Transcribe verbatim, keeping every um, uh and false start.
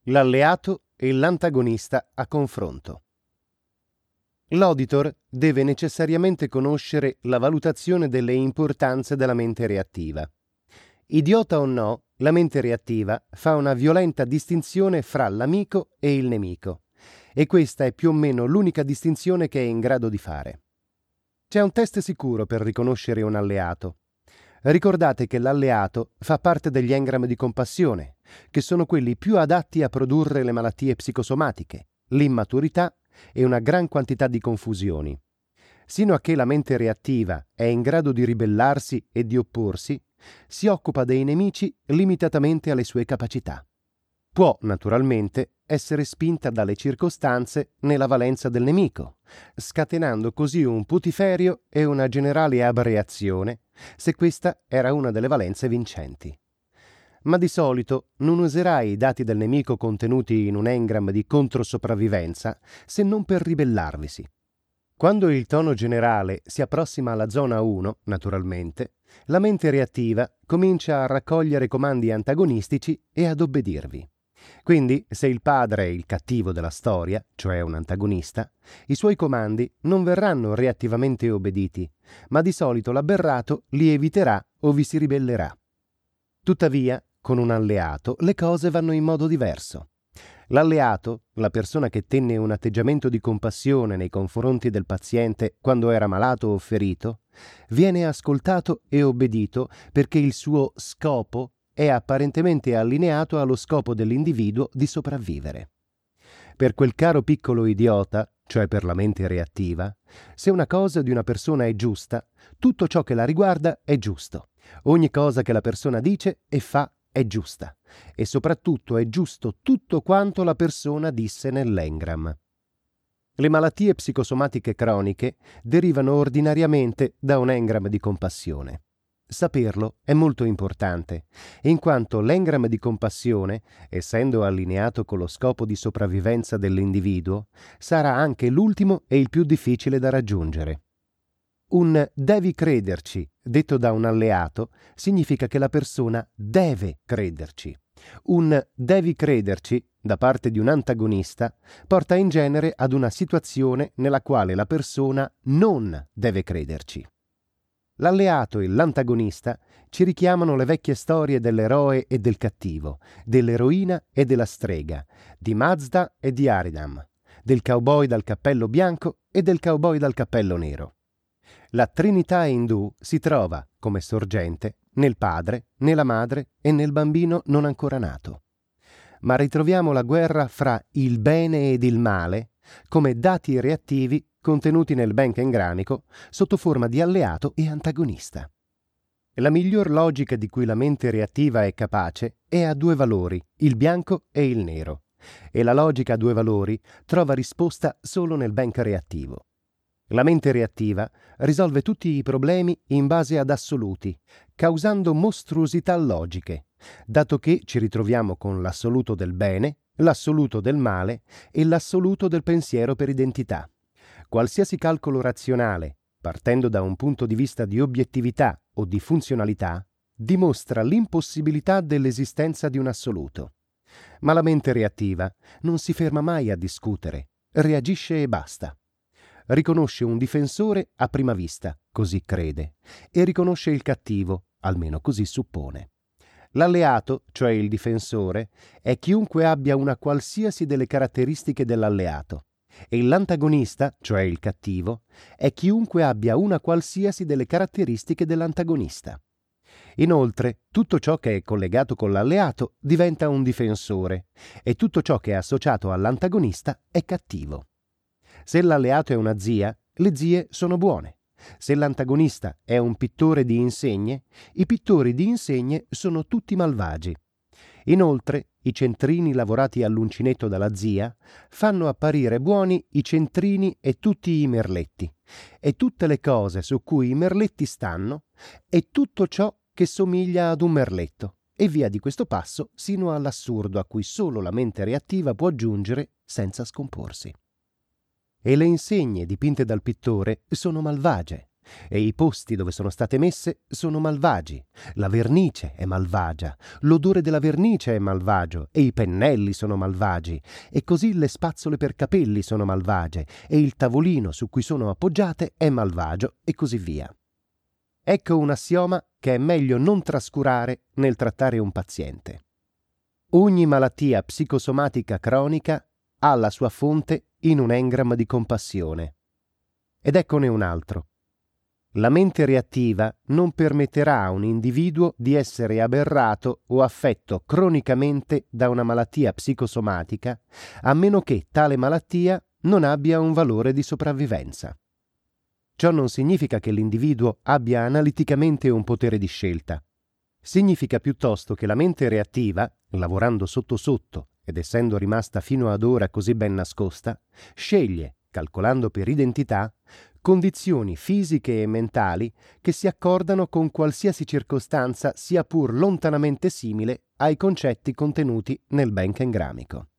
L'alleato e l'antagonista a confronto. L'auditor deve necessariamente conoscere la valutazione delle importanze della mente reattiva. Idiota o no, la mente reattiva fa una violenta distinzione fra l'amico e il nemico, e questa è più o meno l'unica distinzione che è in grado di fare. C'è un test sicuro per riconoscere un alleato. Ricordate che l'alleato fa parte degli engrammi di compassione, che sono quelli più adatti a produrre le malattie psicosomatiche, l'immaturità e una gran quantità di confusioni. Sino a che la mente reattiva è in grado di ribellarsi e di opporsi, si occupa dei nemici limitatamente alle sue capacità. Può, naturalmente, essere spinta dalle circostanze nella valenza del nemico, scatenando così un putiferio e una generale abreazione, se questa era una delle valenze vincenti. Ma di solito non userà i dati del nemico contenuti in un engram di controsopravvivenza se non per ribellarvisi. Quando il tono generale si approssima alla zona uno, naturalmente, la mente reattiva comincia a raccogliere comandi antagonistici e ad obbedirvi. Quindi, se il padre è il cattivo della storia, cioè un antagonista, i suoi comandi non verranno reattivamente obbediti, ma di solito l'aberrato li eviterà o vi si ribellerà. Tuttavia, con un alleato le cose vanno in modo diverso. L'alleato, la persona che tenne un atteggiamento di compassione nei confronti del paziente quando era malato o ferito, viene ascoltato e obbedito perché il suo scopo è apparentemente allineato allo scopo dell'individuo di sopravvivere. Per quel caro piccolo idiota, cioè per la mente reattiva, se una cosa di una persona è giusta, tutto ciò che la riguarda è giusto. Ogni cosa che la persona dice e fa è giusta, e soprattutto è giusto tutto quanto la persona disse nell'engram. Le malattie psicosomatiche croniche derivano ordinariamente da un engram di compassione. Saperlo è molto importante, in quanto l'engram di compassione, essendo allineato con lo scopo di sopravvivenza dell'individuo, sarà anche l'ultimo e il più difficile da raggiungere. Un devi crederci, detto da un alleato, significa che la persona deve crederci. Un devi crederci, da parte di un antagonista, porta in genere ad una situazione nella quale la persona non deve crederci. L'alleato e l'antagonista ci richiamano le vecchie storie dell'eroe e del cattivo, dell'eroina e della strega, di Mazda e di Aridam, del cowboy dal cappello bianco e del cowboy dal cappello nero. La Trinità indù si trova, come sorgente, nel padre, nella madre e nel bambino non ancora nato. Ma ritroviamo la guerra fra il bene ed il male come dati reattivi contenuti nel benkengranico sotto forma di alleato e antagonista. La miglior logica di cui la mente reattiva è capace è a due valori, il bianco e il nero, e la logica a due valori trova risposta solo nel benk reattivo. La mente reattiva risolve tutti i problemi in base ad assoluti, causando mostruosità logiche, dato che ci ritroviamo con l'assoluto del bene, l'assoluto del male e l'assoluto del pensiero per identità. Qualsiasi calcolo razionale, partendo da un punto di vista di obiettività o di funzionalità, dimostra l'impossibilità dell'esistenza di un assoluto. Ma la mente reattiva non si ferma mai a discutere, reagisce e basta. Riconosce un difensore a prima vista, così crede, e riconosce il cattivo, almeno così suppone. L'alleato, cioè il difensore, è chiunque abbia una qualsiasi delle caratteristiche dell'alleato, e l'antagonista, cioè il cattivo, è chiunque abbia una qualsiasi delle caratteristiche dell'antagonista. Inoltre, tutto ciò che è collegato con l'alleato diventa un difensore, e tutto ciò che è associato all'antagonista è cattivo. Se l'alleato è una zia, le zie sono buone. Se l'antagonista è un pittore di insegne, i pittori di insegne sono tutti malvagi. Inoltre, i centrini lavorati all'uncinetto dalla zia fanno apparire buoni i centrini e tutti i merletti, e tutte le cose su cui i merletti stanno, e tutto ciò che somiglia ad un merletto, e via di questo passo sino all'assurdo a cui solo la mente reattiva può giungere senza scomporsi. E le insegne dipinte dal pittore sono malvagie, e i posti dove sono state messe sono malvagi. La vernice è malvagia, l'odore della vernice è malvagio e i pennelli sono malvagi, e così le spazzole per capelli sono malvagie e il tavolino su cui sono appoggiate è malvagio e così via. Ecco un assioma che è meglio non trascurare nel trattare un paziente. Ogni malattia psicosomatica cronica ha la sua fonte in un engramma di compassione. Ed eccone un altro. La mente reattiva non permetterà a un individuo di essere aberrato o affetto cronicamente da una malattia psicosomatica, a meno che tale malattia non abbia un valore di sopravvivenza. Ciò non significa che l'individuo abbia analiticamente un potere di scelta. Significa piuttosto che la mente reattiva, lavorando sotto sotto ed essendo rimasta fino ad ora così ben nascosta, sceglie, calcolando per identità, condizioni fisiche e mentali che si accordano con qualsiasi circostanza sia pur lontanamente simile ai concetti contenuti nel Benkengramico.